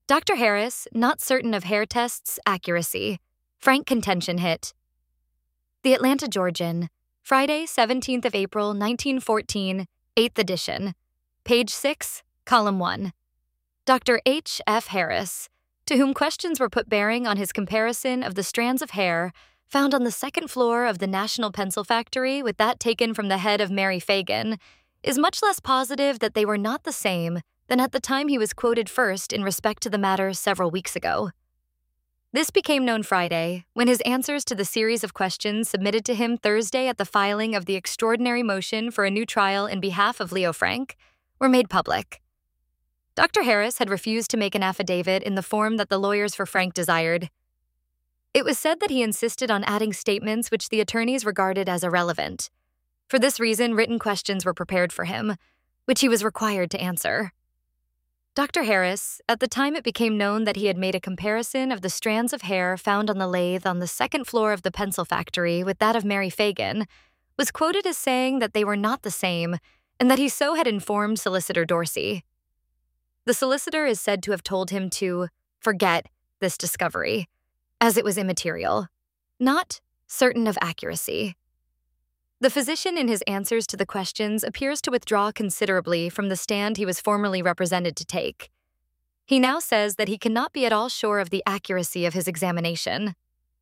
Dr. Harris, not certain of hair tests' accuracy. Frank contention hit. The Atlanta Georgian, Friday, 17th of April, 1914, 8th edition. Page 6, column 1. Dr. H. F. Harris, to whom questions were put bearing on his comparison of the strands of hair found on the second floor of the National Pencil Factory with that taken from the head of Mary Fagan, is much less positive that they were not the same than at the time he was quoted first in respect to the matter several weeks ago. This became known Friday, when his answers to the series of questions submitted to him Thursday at the filing of the extraordinary motion for a new trial in behalf of Leo Frank were made public. Dr. Harris had refused to make an affidavit in the form that the lawyers for Frank desired. It was said that he insisted on adding statements which the attorneys regarded as irrelevant. For this reason, written questions were prepared for him, which he was required to answer. Dr. Harris, at the time it became known that he had made a comparison of the strands of hair found on the lathe on the second floor of the pencil factory with that of Mary Fagan, was quoted as saying that they were not the same and that he so had informed Solicitor Dorsey. The solicitor is said to have told him to forget this discovery, as it was immaterial, not certain of accuracy. The physician in his answers to the questions appears to withdraw considerably from the stand he was formerly represented to take. He now says that he cannot be at all sure of the accuracy of his examination.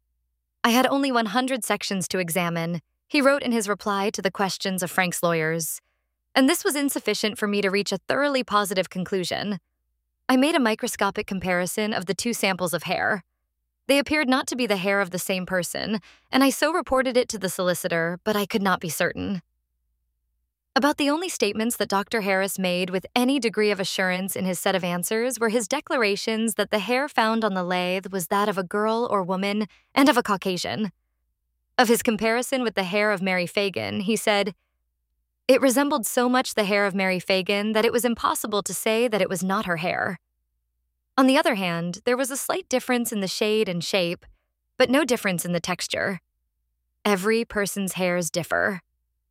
I had only 100 sections to examine, he wrote in his reply to the questions of Frank's lawyers, and this was insufficient for me to reach a thoroughly positive conclusion. I made a microscopic comparison of the two samples of hair. They appeared not to be the hair of the same person, and I so reported it to the solicitor, but I could not be certain. About the only statements that Dr. Harris made with any degree of assurance in his set of answers were his declarations that the hair found on the lathe was that of a girl or woman and of a Caucasian. Of his comparison with the hair of Mary Fagan, he said, "It resembled so much the hair of Mary Fagan that it was impossible to say that it was not her hair. On the other hand, there was a slight difference in the shade and shape, but no difference in the texture. Every person's hairs differ."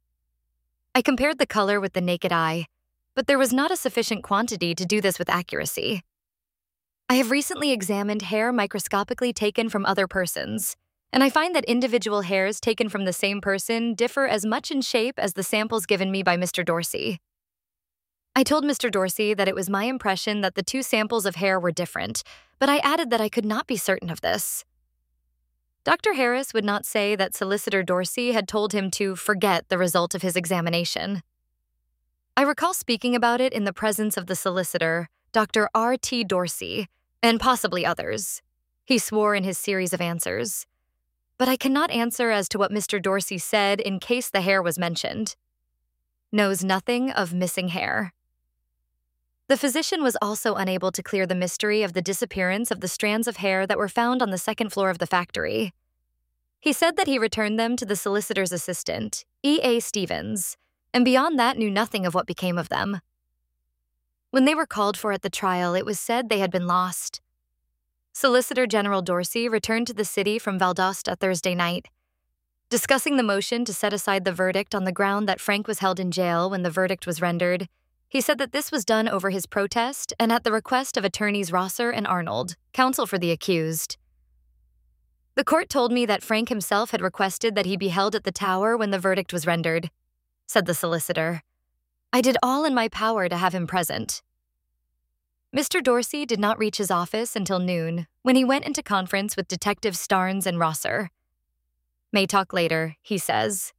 I compared the color with the naked eye, but there was not a sufficient quantity to do this with accuracy. I have recently examined hair microscopically taken from other persons, and I find that individual hairs taken from the same person differ as much in shape as the samples given me by Mr. Dorsey. I told Mr. Dorsey that it was my impression that the two samples of hair were different, but I added that I could not be certain of this. Dr. Harris would not say that Solicitor Dorsey had told him to forget the result of his examination. I recall speaking about it in the presence of the solicitor, Dr. R.T. Dorsey, and possibly others. He swore in his series of answers. But I cannot answer as to what Mr. Dorsey said in case the hair was mentioned. Knows nothing of missing hair. The physician was also unable to clear the mystery of the disappearance of the strands of hair that were found on the second floor of the factory. He said that he returned them to the solicitor's assistant, E.A. Stevens, and beyond that knew nothing of what became of them. When they were called for at the trial, it was said they had been lost. Solicitor General Dorsey returned to the city from Valdosta Thursday night. Discussing the motion to set aside the verdict on the ground that Frank was held in jail when the verdict was rendered, he said that this was done over his protest and at the request of attorneys Rosser and Arnold, counsel for the accused. The court told me that Frank himself had requested that he be held at the tower when the verdict was rendered, said the solicitor. I did all in my power to have him present. Mr. Dorsey did not reach his office until noon, when he went into conference with Detectives Starnes and Rosser. May talk later, he says.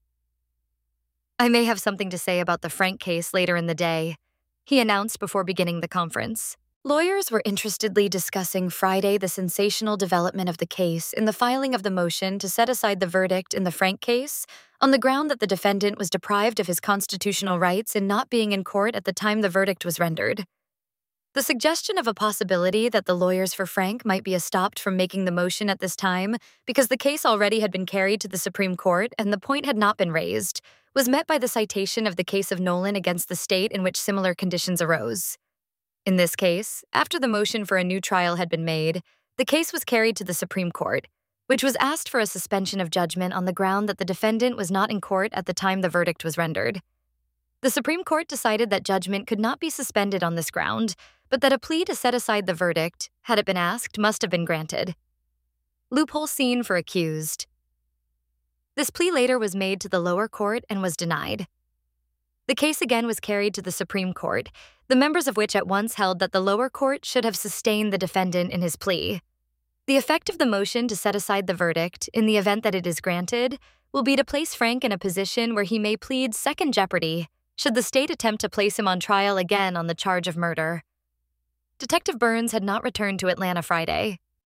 I may have something to say about the Frank case later in the day, he announced before beginning the conference. Lawyers were interestedly discussing Friday the sensational development of the case in the filing of the motion to set aside the verdict in the Frank case on the ground that the defendant was deprived of his constitutional rights in not being in court at the time the verdict was rendered. The suggestion of a possibility that the lawyers for Frank might be stopped from making the motion at this time because the case already had been carried to the Supreme Court and the point had not been raised was met by the citation of the case of Nolan against the state in which similar conditions arose. In this case, after the motion for a new trial had been made, the case was carried to the Supreme Court, which was asked for a suspension of judgment on the ground that the defendant was not in court at the time the verdict was rendered. The Supreme Court decided that judgment could not be suspended on this ground, but that a plea to set aside the verdict, had it been asked, must have been granted. Loophole seen for accused. This plea later was made to the lower court and was denied. The case again was carried to the Supreme Court, the members of which at once held that the lower court should have sustained the defendant in his plea. The effect of the motion to set aside the verdict, in the event that it is granted, will be to place Frank in a position where he may plead second jeopardy should the state attempt to place him on trial again on the charge of murder. Detective Burns had not returned to Atlanta Friday,